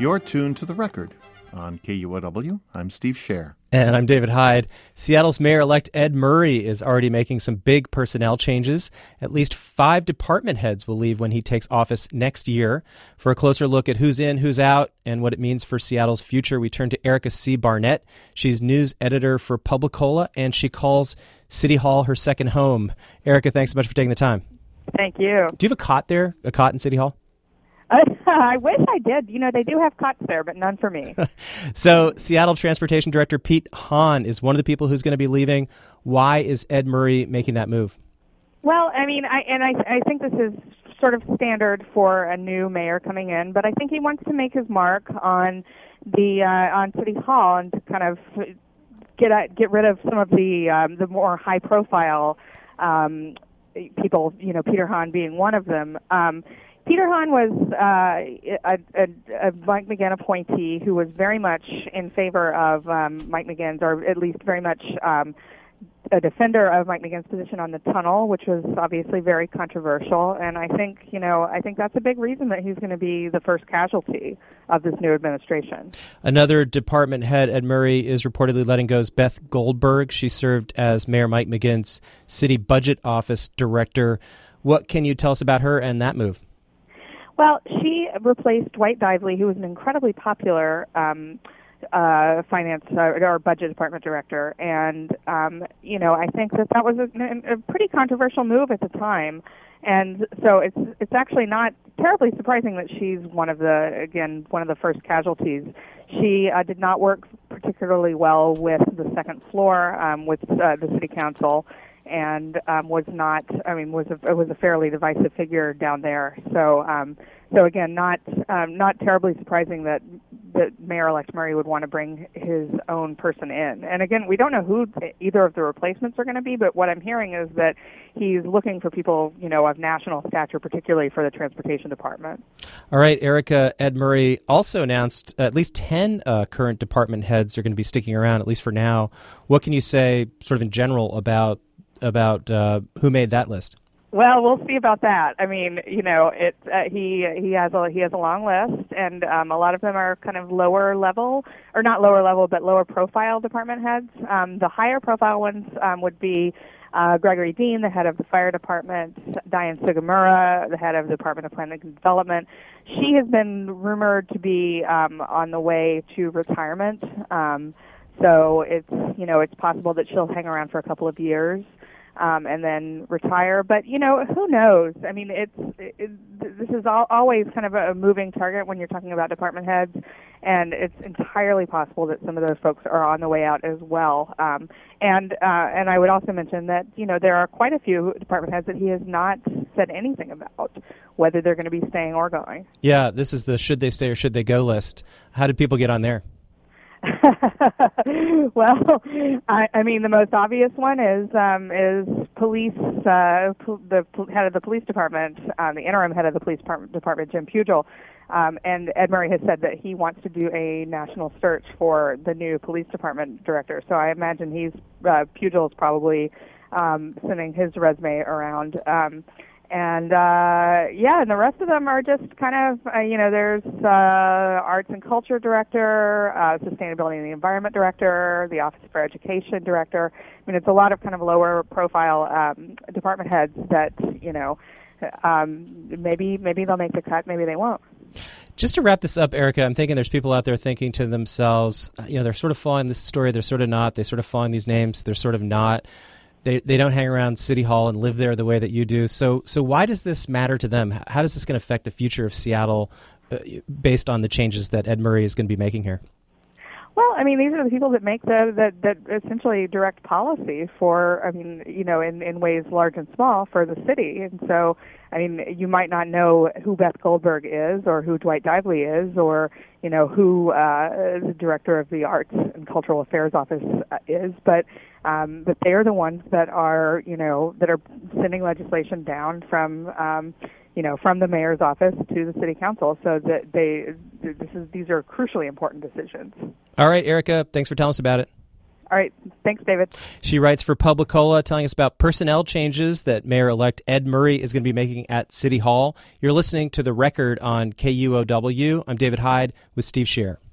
You're tuned to The Record. On KUOW, I'm Steve Scher. And I'm David Hyde. Seattle's Mayor-elect Ed Murray is already making some big personnel changes. At least 5 department heads will leave when he takes office next year. For a closer look at who's in, who's out, and what it means for Seattle's future, we turn to Erica C. Barnett. She's news editor for Publicola, and she calls City Hall her second home. Erica, thanks so much for taking the time. Thank you. Do you have a cot there, a cot in City Hall? I wish I did. You know, they do have cots there, but none for me. So Seattle Transportation Director Pete Hahn is one of the people who's going to be leaving. Why is Ed Murray making that move? Well, I mean, I think this is sort of standard for a new mayor coming in, but I think he wants to make his mark on on City Hall and to kind of get rid of some of the more high profile people. You know, Peter Hahn being one of them. Peter Hahn was a Mike McGinn appointee who was very much in favor of Mike McGinn's, or at least very much a defender of Mike McGinn's position on the tunnel, which was obviously very controversial. And I think that's a big reason that he's going to be the first casualty of this new administration. Another department head Ed Murray is reportedly letting go is Beth Goldberg. She served as Mayor Mike McGinn's city budget office director. What can you tell us about her and that move? Well, she replaced Dwight Dively, who was an incredibly popular finance or budget department director, and I think that was a pretty controversial move at the time, and so it's actually not terribly surprising that she's one of the first casualties. She did not work particularly well with the second floor, with the city council. And was a fairly divisive figure down there. So again, not terribly surprising that Mayor-elect Murray would want to bring his own person in. And again, we don't know who either of the replacements are going to be, but what I'm hearing is that he's looking for people, of national stature, particularly for the transportation department. All right, Erica, Ed Murray also announced at least 10 current department heads are going to be sticking around, at least for now. What can you say, sort of in general, about who made that list? Well, we'll see about that. I mean, he has a long list, and a lot of them are kind of lower level, or not lower level, but lower profile department heads. The higher profile ones would be Gregory Dean, the head of the fire department, Diane Sugimura, the head of the Department of Planning and Development. She has been rumored to be on the way to retirement. So it's possible that she'll hang around for a couple of years. And then retire. But, who knows? I mean, this is always kind of a moving target when you're talking about department heads, and it's entirely possible that some of those folks are on the way out as well. And I would also mention that, there are quite a few department heads that he has not said anything about, whether they're going to be staying or going. Yeah, this is the should they stay or should they go list. How did people get on there? Well, I mean, the most obvious one is police. The head of the police department, the interim head of the police department, Jim Pugel, and Ed Murray has said that he wants to do a national search for the new police department director. So I imagine Pugel is probably sending his resume around. And the rest of them are just kind of, there's Arts and Culture Director, Sustainability and the Environment Director, the Office for Education Director. I mean, it's a lot of kind of lower profile department heads that, maybe they'll make the cut, maybe they won't. Just to wrap this up, Erica, I'm thinking there's people out there thinking to themselves, they're sort of following this story, they're sort of not, they're sort of following these names, they're sort of not. They don't hang around City Hall and live there the way that you do. So why does this matter to them? How does this going to affect the future of Seattle based on the changes that Ed Murray is going to be making here? Well, I mean, these are the people that make that essentially direct policy for, in ways large and small for the city. And so, I mean, you might not know who Beth Goldberg is or who Dwight Dively is or, who the director of the Arts and Cultural Affairs Office is, but they are the ones that are, that are sending legislation down from the mayor's office to the city council. So that these are crucially important decisions. All right, Erica, thanks for telling us about it. All right. Thanks, David. She writes for Publicola, telling us about personnel changes that Mayor-elect Ed Murray is going to be making at City Hall. You're listening to The Record on KUOW. I'm David Hyde with Steve Scher.